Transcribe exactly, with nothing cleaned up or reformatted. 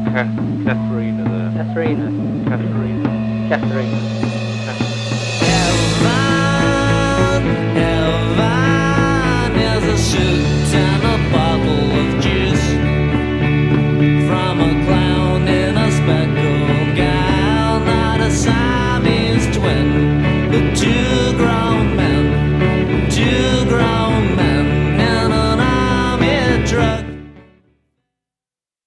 Ca- Katharina there. Katharina. Katharina. Katharina. Heaven, heaven is a suit and a bottle of juice from a clown in a speckled gown, not a Siamese twin, but two grown